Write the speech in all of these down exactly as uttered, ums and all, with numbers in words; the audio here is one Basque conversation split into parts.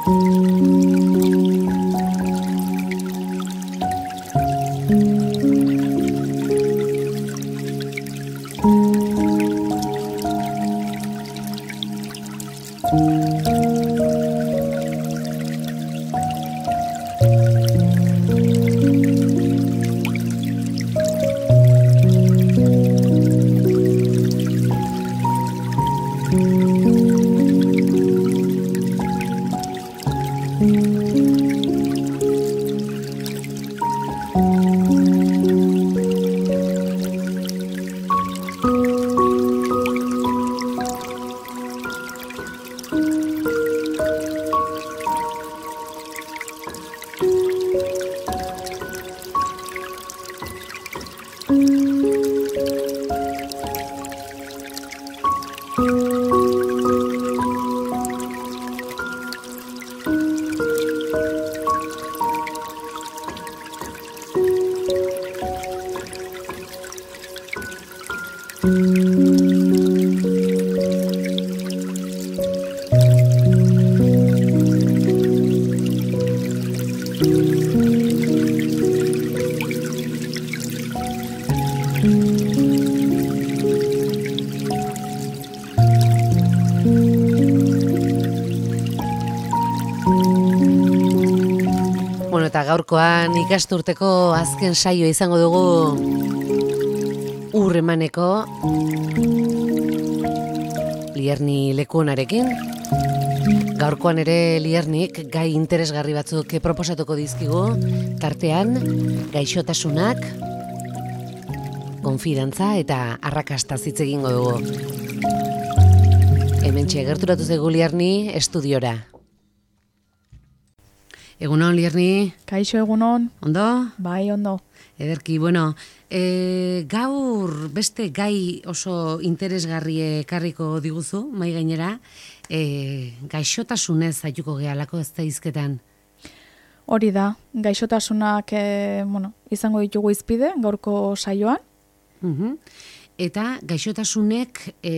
Bueno, eta gaurkoan ikasturteko azken saioa izango dugu Urremaneko Lierni lekuonarekin. Gaurkoan ere Liernik gai interesgarri batzuk proposatuko dizkigu, tartean gaixotasunak, konfidantza eta arrakasta hitz egingo dugu. Hementxe gerturatu zaigu Lierni estudiora. Egunon, Lierni? Kaixo, egunon. Ondo? Bai, ondo. Ederki, bueno, e, gaur beste gai oso interesgarri ekarriko diguzu, mai gainera, e, gaixotasunez aituko gehalako ez da hizketan. Hori da, gaixotasunak e, bueno, izango ditugu izpide, gaurko saioan. Uhum. Eta gaixotasunek e,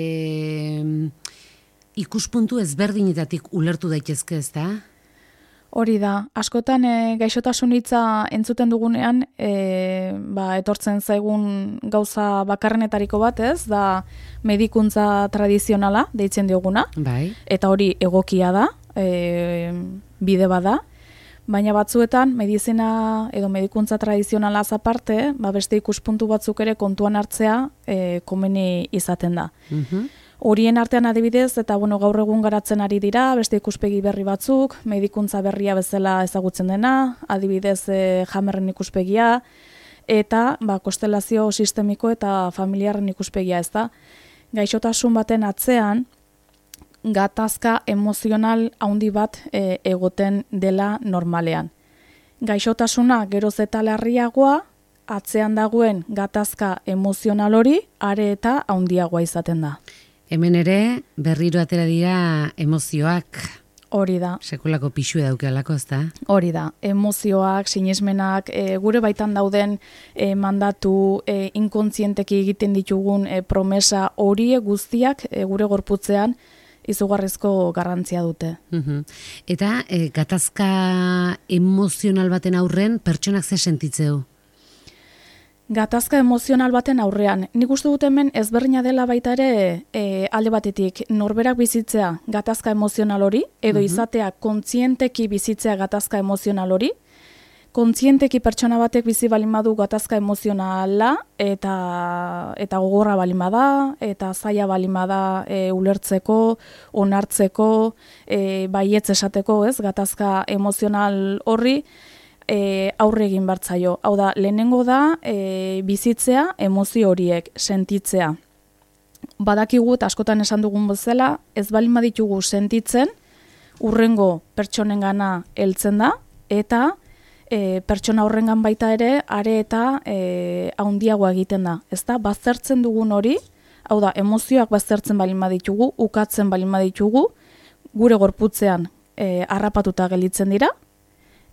ikuspuntu ezberdinetatik ulertu daitezke, ez da? Hori da, askotan e, gaixotasun hitza entzuten dugunean, e, ba, etortzen zaigun gauza bakarrenetariko bat, ez, da medikuntza tradizionala deitzen dioguna. Bai. Eta hori egokia da, e, bide bada, baina batzuetan medizina edo medikuntza tradizionalaz aparte, ba, beste ikuspuntu batzuk ere kontuan hartzea e, komeni izaten da. Mhm. Horien artean adibidez, eta bueno, gaur egun garatzen ari dira, beste ikuspegi berri batzuk, medikuntza berria bezala ezagutzen dena, adibidez e, Hammerren ikuspegia, eta ba, konstelazio sistemiko eta familiarren ikuspegia, ez da. Gaixotasun baten atzean, gatazka emozional handi bat e, egoten dela normalean. Gaixotasuna geroz eta larriagoa, atzean dagoen gatazka emozional hori, are eta handiagoa izaten da. Hemen ere, berriro atera dira emozioak. Hori da. Sekulako pixue daukealako, ez da? Hori da. Emozioak, sinesmenak, e, gure baitan dauden e, mandatu, e, inkontzienteki egiten ditugun e, promesa horiek guztiak e, gure gorputzean izugarrizko garrantzia dute. Uhum. Eta e, gatazka emozional baten aurren pertsonak ze sentitzeu? Gatazka emozional baten aurrean, nik uste dut hemen ezberdina dela baita ere e, alde batetik norberak bizitzea gatazka emozional hori, edo Mhm. izatea kontzienteki bizitzea gatazka emozional hori, kontzienteki pertsona batek bizi balin badu gatazka emozionala eta eta gogorra balin bada, eta zaila balin bada e, ulertzeko, onartzeko, e, baietz esateko, ez, gatazka emozional horri, E, aurre egin bartzaio. Hau da, lehenengo da e, bizitzea emozio horiek, sentitzea. Badakigu eta askotan esan dugun bezala, ez balin baditugu sentitzen, urrengo pertsonengana heltzen da, eta e, pertsona horrengan baita ere, are eta e, handiagoa egiten da. Ez da, baztertzen dugun hori, hau da, emozioak baztertzen balin baditugu, ukatzen balin baditugu, gure gorputzean e, harrapatuta gelditzen dira,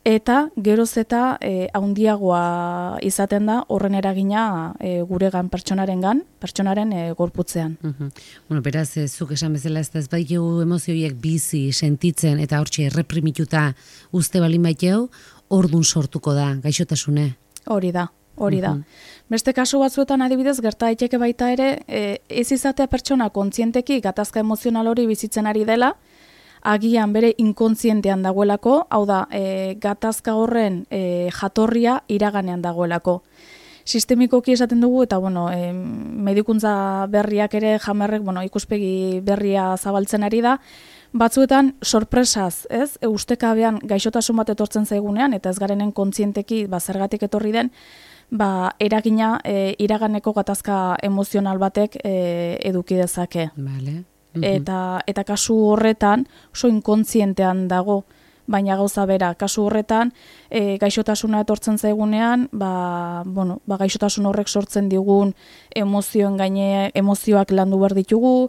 eta geroz eta e, haundiagoa izaten da horren eragina e, guregan pertsonarengan, pertsonaren e, gorputzean. Uh-huh. Bueno, beraz, ez zuk esan bezala ez da ez baikegu emozioiek bizi, sentitzen eta hortxe erreprimituta uste balin baikeu, ordun sortuko da, gaixotasune. Hori da, hori da. Beste kasu batzuetan adibidez, gerta daiteke baita ere, e, ez izatea pertsona kontzienteki gatazka emozional hori bizitzen ari dela, agian bere inkontzientean dagoelako, hau da, e, gatazka horren e, jatorria iraganean dagoelako. Sistemikoki esaten dugu, eta bueno, e, medikuntza berriak ere Hammerrek, bueno, ikuspegi berria zabaltzen ari da, batzuetan sorpresaz, ez? E, ustekabean gaixotasun bat etortzen zaigunean, eta ez garenen kontzienteki, ba, zergatik etorri den, ba, eragina e, iraganeko gatazka emozional batek e, eduki dezake. Vale. Eta, eta kasu horretan oso inkontzientean dago, baina gauza bera, kasu horretan e, gaixotasuna etortzen zaigunean, ba, bueno, ba, gaixotasun horrek sortzen digun emozioen gaine, emozioak landu behar ditugu,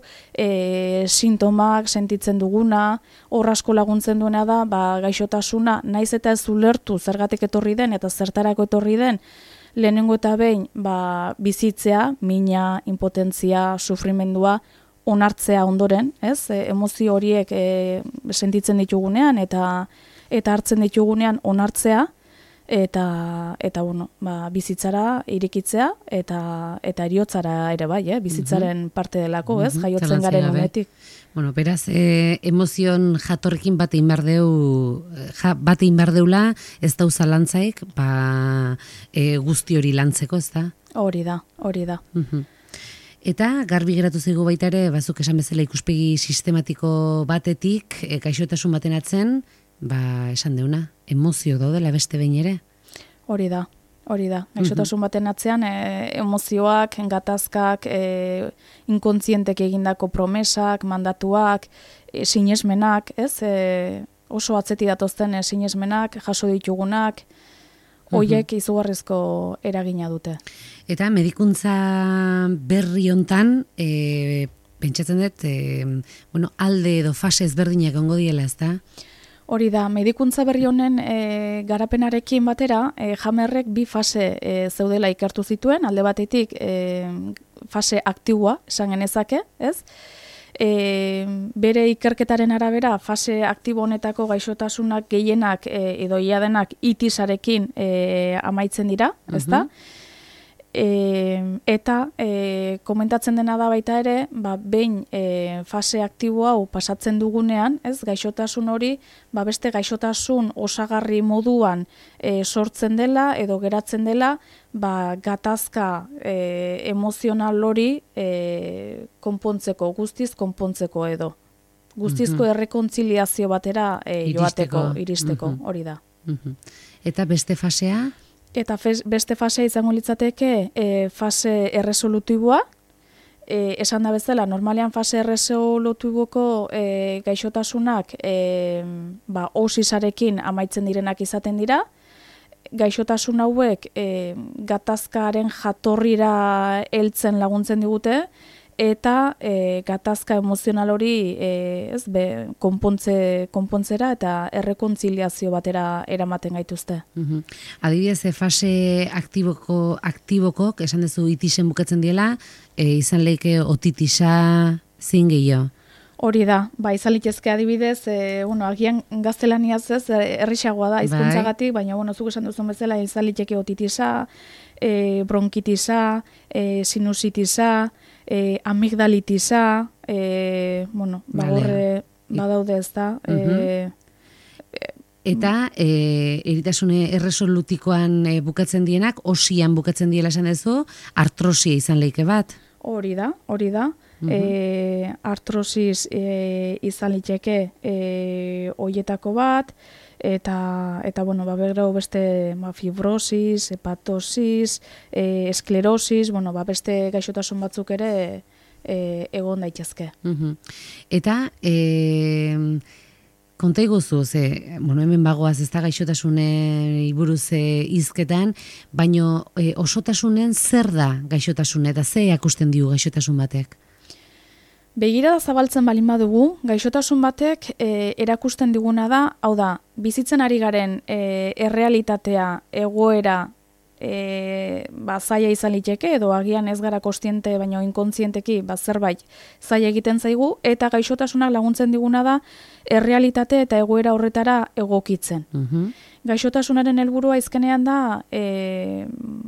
e, sintomak sentitzen duguna, hor asko laguntzen duena da, ba, gaixotasuna naiz eta ez ulertu zergatik etorri den eta zertarako etorri den, lehenengo eta behin ba, bizitzea, mina, impotentzia, sufrimendua, onartzea ondoren, ez? E, emozio horiek e, sentitzen ditugunean eta eta hartzen ditugunean onartzea eta eta bueno, ba, bizitzara irikitzea eta eta heriotzara ere bai, eh? Bizitzaren parte delako, ez? Jaiotzen garen unetik. Bueno, beraz, e, emozion jatorrekin bat egin behar deu, ja, bat egin behar deula, ez da uzalantzaik, ba, e, guzti hori lantzeko, ez da? Hori da, hori da. Uh-huh. Eta garbi geratu zaigu baita ere, bazuk esan bezala ikuspegi sistematiko batetik, e, gaixotasun baten atzen, ba, esan deuna, emozio daudela beste behin ere? Hori da, hori da. Gaixotasun baten atzean, e, emozioak, gatazkak, e, inkontzientek egindako promesak, mandatuak, e, sinesmenak, ez? E, oso atzeti datozten e, sinesmenak, jaso ditugunak, hoiek izugarrizko eragina dute. Eta medikuntza berri hontan, e, pentsatzen dut, e, bueno, alde edo fase ezberdinak ongo diela, ez da? Hori da, medikuntza berri honen e, garapenarekin batera, e, Hammerrek bi fase e, zeudela ikertu zituen, alde batetik e, fase aktiboa, esan genezake, ez? E, bere ikerketaren arabera, fase aktibo honetako gaixotasunak gehienak e, edo ia denak itisarekin e, amaitzen dira, ezta? E, eta e, komentatzen dena da baita ere, ba, behin e, fase aktibo hau pasatzen dugunean, ez, gaixotasun hori, ba, beste gaixotasun osagarri moduan e, sortzen dela edo geratzen dela, ba, gatazka e, emozional hori e, konpontzeko, guztiz konpontzeko edo. Guztizko uh-huh. errekontziliazio batera e, joateko, iristeko, uh-huh. hori da. Uh-huh. Eta beste fasea? Eta fes, beste fasea izango litzateke e, fase erresolutiboa. E, esan da bezala, normalean fase erresolutiboko e, gaixotasunak e, ba, osisarekin amaitzen direnak izaten dira. Gaixotasun hauek e, gatazkaren jatorrira heltzen laguntzen digute, eta e, gatazka emozional hori e, ez, be, konpontze, konpontzera eta errekontziliazio batera eramaten gaituzte. Uh-huh. Adibidez, fase aktiboko, aktiboko, esan duzu itisen bukatzen diela, e, izan leike otitisa zin gehiago. Hori da, ba, izan litezke adibidez, e, bueno, agian gaztelaniaz ez, errixagoa da, hizkuntzagatik, baina, bueno, zuk esan duzun bezala, izan liteke otitisa, e, bronkitisa, e, sinusitisa, e, amigdalitisa, e, bueno, bagorre, badaude ez da. Uh-huh. E, Eta e, eritasune erresolutikoan e, bukatzen dienak, osian bukatzen diela esan duzu, artrosia izan leike bat. Hori da, hori da. Uh-huh. E, artrosis e, izan liteke e, oietako bat, eta, eta bueno, ba, berriro beste ba, fibrosis, hepatosis, e, esklerosis, bueno, ba, beste gaixotasun batzuk ere e, egon daitezke. Uh-huh. Eta... E, konta iguzu, ze, bueno, hemen bagoaz ez da gaixotasune buruz hizketan, baino e, osotasunen zer da gaixotasune eta ze akusten diu gaixotasun batek? Begirada zabaltzen balin badugu, gaixotasun batek e, erakusten diguna da, hau da, bizitzen ari garen e, errealitatea, egoera, e, ba, zaila izan liteke, edo agian ez gara kostiente, baino inkontzienteki, ba, zerbait zaila egiten zaigu, eta gaixotasunak laguntzen diguna da, errealitate eta egoera horretara egokitzen. Mhm. Gaixotasunaren helburua izkenean da, e,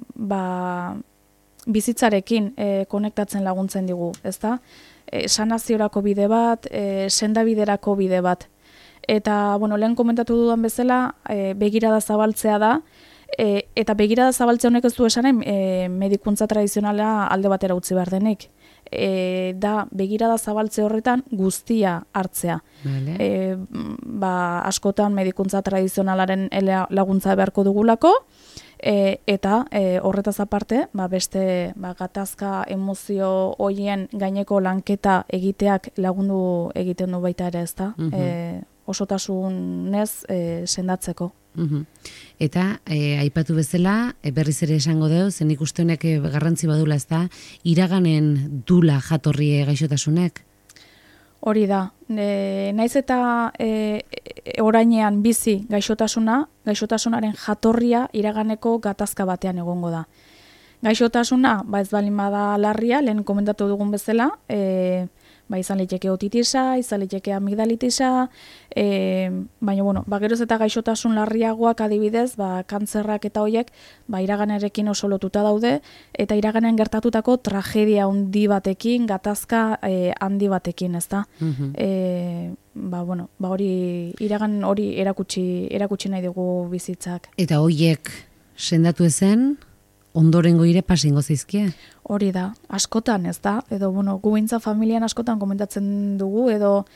ba, bizitzarekin e, konektatzen laguntzen digu, ezta? E, sanaziorako bide bat, e, sendabiderako bide bat. Eta, bueno, lehen komentatu dudan bezala, e, begirada zabaltzea da, e, eta begirada zabaltzea honek ez du esanen e, medikuntza tradizionala alde batera utzi behar denik. E, da, begirada zabaltze horretan guztia hartzea. Vale. E, ba, askotan medikuntza tradizionalaren laguntza beharko dugulako, e, eta e, horretaz aparte, ba, beste ba, gatazka emozio hoien gaineko lanketa egiteak lagundu egiten du baita ere, ezta? Mhm. E, osotasunez e, sendatzeko. Mhm. Eta e, aipatu bezala, e, berriz ere esango deu, zen ikuste honek e, garrantzi badula, ez da, iraganen dula jatorrie gaixotasunek? Hori da, e, naiz eta e, e, orainean bizi gaixotasuna, gaixotasunaren jatorria iraganeko gatazka batean egongo da. Gaixotasuna, ba ez balin bada larria, lehen komentatu dugun bezala, e, ba izan liteke otitisa, izan liteke amigdalitisa, e, baina bueno, ba geroz eta gaixotasun larriagoak adibidez, ba kantzerrak eta hoiek, ba iraganerekin oso lotuta daude, eta iraganean gertatutako tragedia handi batekin, gatazka e, handi batekin, ezta? Mhm. E, ba bueno, ba hori iragan hori erakutsi erakutsi nahi dugu bizitzak. Eta hoiek sendatu ezen, ondorengo ire pasingo zaizkie? Hori da, askotan, ez da? Edo, bueno, gu behintzat familian askotan komentatzen dugu, edo,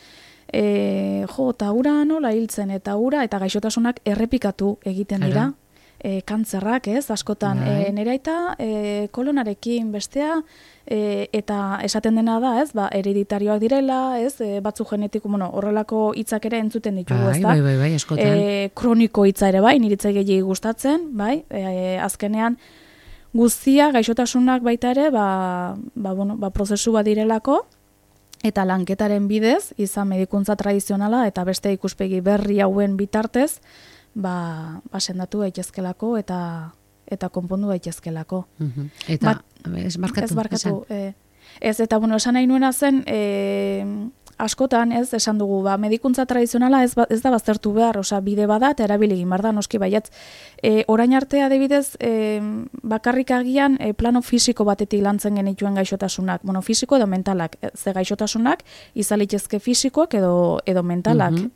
e, jo, eta ura nola hiltzen, eta ura, eta gaixotasunak errepikatu egiten dira. E, kantzerrak, ez, askotan. E, nire aita, e, kolonarekin bestea, e, eta esaten dena da, ez, ba, hereditarioak direla, ez, e, batzu genetiko, bueno, horrelako hitzak ere entzuten ditugu, Bai, ez da? bai, bai, bai, askotan. E, kroniko hitza ere bai, niritzai gehiagi gustatzen, bai, e, azkenean, guztia, gaixotasunak baita ere, ba, ba, bueno, ba, prozesu bat direlako, eta lanketaren bidez, izan medikuntza tradizionala, eta beste ikuspegi berri hauen bitartez, ba, ba sendatu daitezkelako, eta eta konpondu daitezkelako. Mhm. Eta, ez barkatu. Ez barkatu. E, ez, eta, bueno, esan nahi nuena zen, e, askotan, ez, esan dugu, ba, medikuntza tradizionala ez, ba, ez da baztertu behar, osea, bide bada eta erabili egin behar da, noski baiatz. E, orain arte adibidez, e, bakarrik agian e, plano fisiko batetik lantzen genituen gaixotasunak, bueno, fisiko edo mentalak, ze gaixotasunak izalitezke fisikoak edo, edo mentalak. Mm-hmm.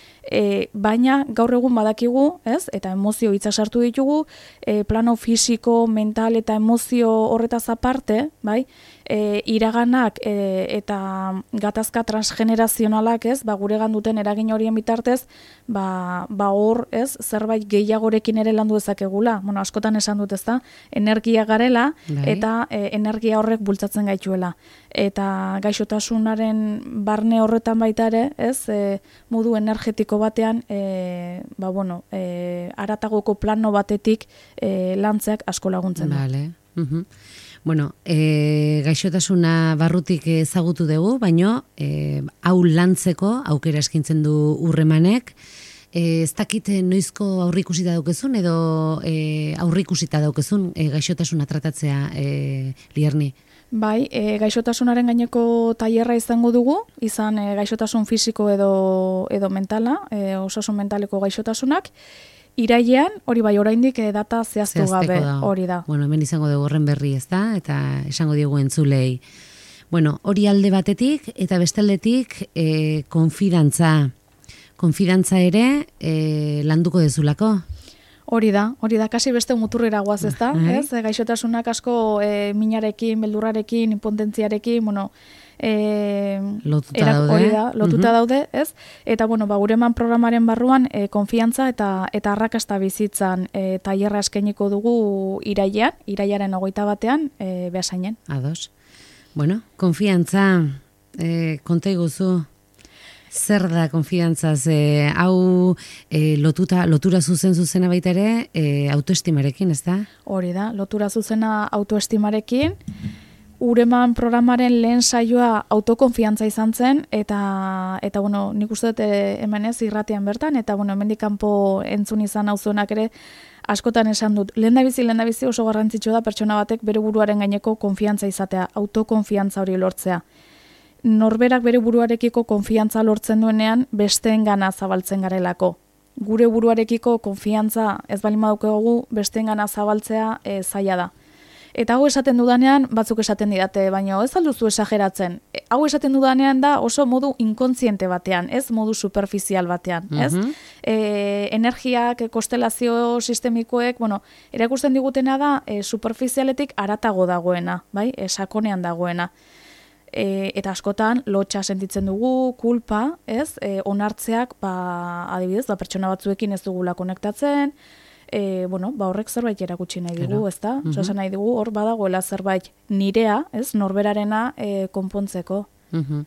E, baina gaur egun badakigu, ez, eta emozio hitza sartu ditugu, e, plano fisiko, mental eta emozio horretaz aparte, bai, e, iraganak e, eta gatazka transgenerazionalak, ez, ba, guregan duten eragin horien bitartez, ba, ba hor, ez, zerbait gehiagorekin ere landu dezakegula. Bueno, askotan esan dut, ez da, energia garela, bai. Eta e, energia horrek bultzatzen gaituela. Eta gaixotasunaren barne horretan baita ere, ez, e, modu energetiko batean, e, ba, bueno, e, aratagoko plano batetik e, lantzeak asko laguntzen du. Vale. Uh-huh. Bueno, e, gaixotasuna barrutik ezagutu dugu, baino e, hau lantzeko aukera eskintzen du Urremanek. E, ez dakite noizko aurrikusita daukezun edo e, aurrikusita daukezun e, gaixotasuna tratatzea, e, Lierni? Bai, e, gaixotasunaren gaineko tailerra izango dugu, izan e, gaixotasun fisiko edo, edo mentala, e, osasun mentaleko gaixotasunak. Irailean, hori bai, oraindik e, data zehaztu gabe, hori da. Bueno, hemen izango dugu horren berri, ez da, eta esango diogu entzulei. Bueno, hori alde batetik, eta bestaldetik e, konfidantza. Konfidantza ere e, landuko dezulako. Hori da, hori da, kasi beste muturrera guaz, ez da, ez? E, gaixotasunak asko e, minarekin, beldurrarekin, impotentziarekin, bueno, e, lotuta erak, daude. Hori da, lotuta uh-huh. daude, ez? Eta, bueno, ba, gureman programaren barruan e, konfiantza eta eta arrakasta bizitzan e, tailerra eskainiko dugu irailean, irailaren hogeita batean, e, Beasainen. Ados. Bueno, konfiantza, e, konta iguzu. Zer da konfiantzaz, e, hau e, lotuta, lotura zuzen zuzena baita ere, e, autoestimarekin, ez da? Hori da, lotura zuzena autoestimarekin, Ureman programaren lehen saioa autokonfiantza izan zen, eta, eta bueno, nik uste dut hemen ez irratian bertan, eta bueno, hemendik kanpo entzun izan auzuenak ere, askotan esan dut, lehendabizi, lehendabizi oso garrantzitsua da pertsona batek bere buruaren gaineko konfiantza izatea, autokonfiantza hori lortzea. Norberak bere buruarekiko konfiantza lortzen duenean, besteengana zabaltzen garelako. Gure buruarekiko konfiantza ez baldin badaukagu, besteengana zabaltzea e, zaila da. Eta hau esaten dudanean, batzuk esaten didate, baina ez alduzu esageratzen. E, hau esaten dudanean da oso modu inkontziente batean, ez modu superficial batean, ez? Mm-hmm. E, energiak, konstelazio sistemikoek, bueno, erakusten digutena da e, superficialetik haratago dagoena, bai? E, sakonean dagoena. E, eta askotan lotxa sentitzen dugu, kulpa, ez? E, onartzeak, ba, adibidez, ba, pertsona batzuekin ez dugula konektatzen, E, bueno, ba horrek zerbait erakutsi nahi digu, ez da? Uh-huh. Osa nahi digu, hor badagoela zerbait nirea, ez, norberarena e, konpontzeko. Uh-huh.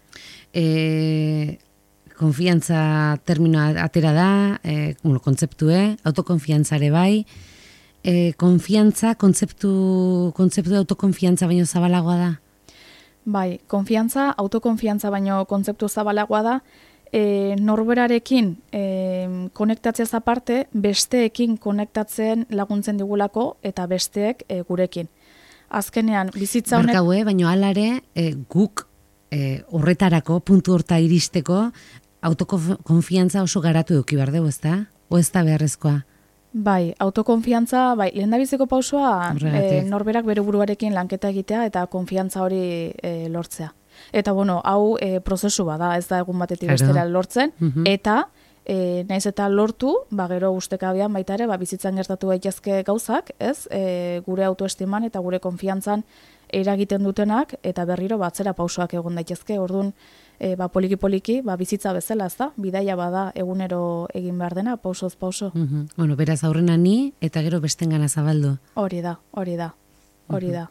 E, konfiantza terminoa atera da, e, bueno, kontzeptue, autokonfiantzare bai, e, konfiantza, kontzeptu, kontzeptu autokonfiantza baino zabalagoa da? Bai, konfiantza, autokonfiantza baino kontzeptu zabalagoa da, E, norberarekin e, konektatzeaz aparte, besteekin konektatzen laguntzen digulako eta besteek e, gurekin. Azkenean, bizitza honek... Barkau, eh? Baina alare, e, guk e, horretarako, puntu horta iristeko, autokonfiantza oso garatu eduki behar dugu, ez da? O ez da beharrezkoa? Bai, autokonfiantza, bai, lehendabiziko pausua e, norberak bere buruarekin lanketa egitea eta konfiantza hori e, lortzea. Eta, bueno, hau e, prozesu bada, ez da egun batetik bestera lortzen, uh-huh. eta e, naiz eta lortu, ba, gero ustekabean baita ere, ba, bizitzan gertatu daitezke gauzak, ez, e, gure autoestiman eta gure konfiantzan eragiten dutenak, eta berriro batzera pausoak egon daitezke, orduan, e, ba, poliki-poliki, ba, bizitza bezala, ez da, bidaia bada egunero egin behar dena, pausoz pauso. Uh-huh. Bueno, beraz aurrena ni, eta gero bestengana zabaldu. Hori da, hori da, hori uh-huh. da.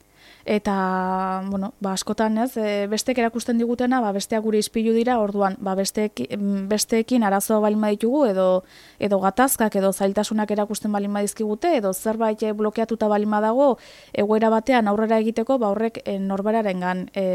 Eta, bueno, ba, askotan ez, e, besteek erakusten digutena, ba, besteak gure ispilu dira, orduan, ba, besteek, besteekin arazo balin baditugu, edo, edo gatazkak, edo zailtasunak erakusten balin badizkigute, edo zerbait blokeatuta balin badago, egoera batean aurrera egiteko, ba, horrek e, norberarengan e,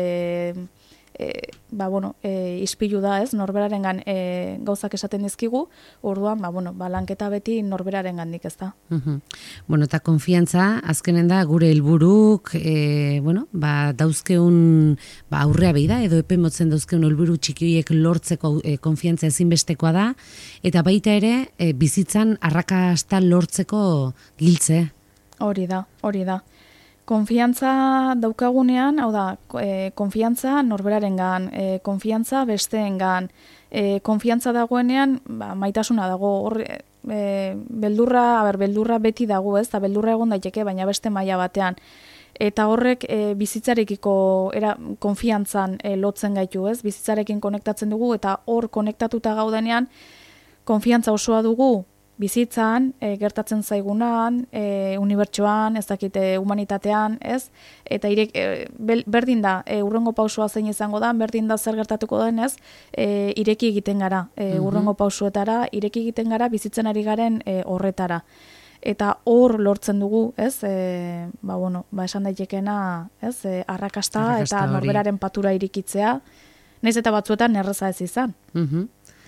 e, ba, bueno, e, ispilu da, ez, norberarengan e, gauzak esaten dizkigu, orduan, ba, bueno, ba, lanketa beti norberarengandik, ez da. Uh-huh. Bueno, eta konfiantza, azkenen da, gure helburuk, e, bueno, ba, dauzkeun, ba, aurrea behi da, edo epe motzen dauzkeun helburu txikiek lortzeko e, konfiantza ezinbestekoa da, eta baita ere, e, bizitzan arrakasta lortzeko giltze. Hori da, hori da. Konfiantza daukagunean, hau da, e, konfiantza norberarengan, e, konfiantza besteengan, e, konfiantza dagoenean, ba, maitasuna dago, hor, e, beldurra, aber, beldurra beti dago, ez, eta beldurra egon daiteke, baina beste maila batean. Eta horrek e, bizitzarekiko era, konfiantzan e, lotzen gaitu, ez, bizitzarekin konektatzen dugu, eta hor konektatuta gaudenean, konfiantza osoa dugu, bizitzan, e, gertatzen zaigunan, e, unibertsoan, ez dakite humanitatean, ez? Eta irek, e, berdin da, e, urrengo pausua zein izango da, berdin da zer gertatuko denez, e, ireki egiten gara, e, urrengo pausuetara, ireki egiten gara, bizitzen ari garen e, horretara. Eta hor lortzen dugu, ez? E, ba, bueno, ba, esan daitekena, ez? E, arrakasta, arrakasta eta norberaren patura irikitzea, nahiz eta batzuetan erreza ez izan. Mhm.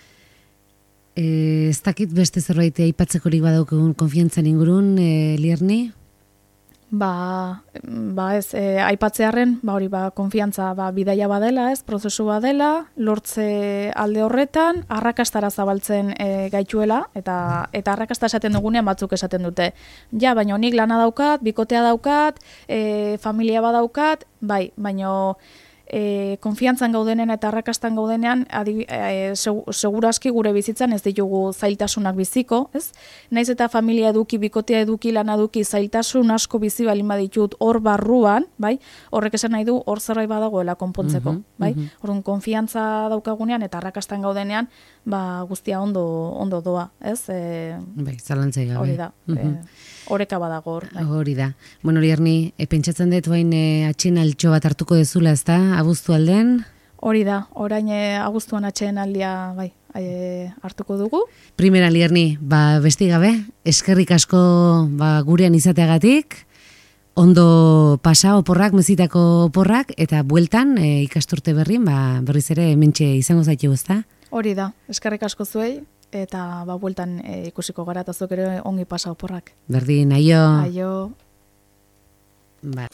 E, ez dakit beste zerbait aipatzekorik badaukagun konfiantzan ingurun, e, Lierni? Ba, ba ez, e, aipatzearen, ba hori, ba, konfiantza ba, bidaia badela, ez, prozesu badela, lortze alde horretan, arrakastara zabaltzen e, gaituela, eta eta arrakasta esaten dugunean batzuk esaten dute. Ja, baina nik lana daukat, bikotea daukat, e, familia badaukat, bai, baina... E, konfiantzan gaudenen eta arrakastan gaudenean adi, e, seguraski gure bizitzan ez ditugu zailtasunak biziko, ez? Naiz eta familia eduki, bikotea eduki, lana eduki, zailtasun asko bizi balin baditut hor barruan, bai? Horrek esan nahi du hor zerbait badagoela konpontzeko, uh-huh, bai? Uh-huh. Orduan konfiantza daukagunean eta arrakastan gaudenean, ba guztia ondo ondo doa, ez? E, bai, zalantzai gabe. Hori da. Uh-huh. e, Horeka badago hor. Bai. Hori da. Bueno, Lierni, e, pentsatzen dut bain e, atxen altxo bat hartuko dezula, ez da? Abuztu alden? Hori da. Orain e, abuztuan atxen aldia bai, e, hartuko dugu. Primera, Lierni, ba, besti gabe, eskerrik asko ba, gurean izateagatik, Ondo pasa oporrak, mezitako oporrak, eta bueltan e, ikasturte berrin, ba, berriz ere hementxe izango zaitu, ezta? Hori da, eskerrik asko zuei, eta ba, bueltan e, ikusiko gara eta zuk ere ongi pasa oporrak. Berdin, aio. Aio. Ba.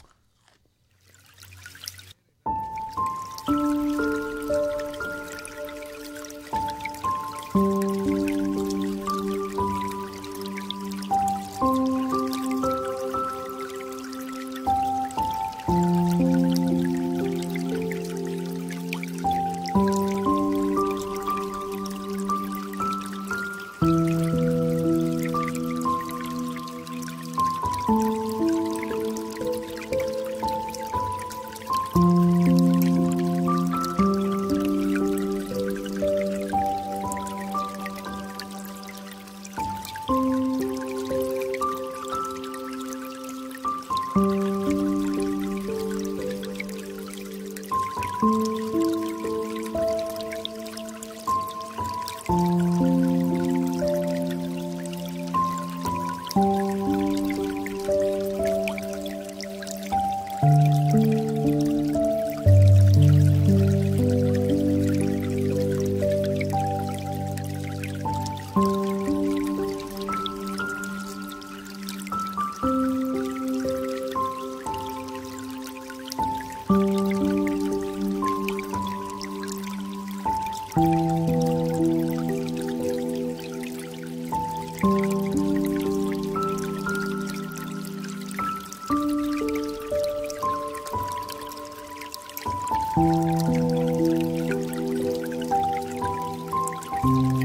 Thank you.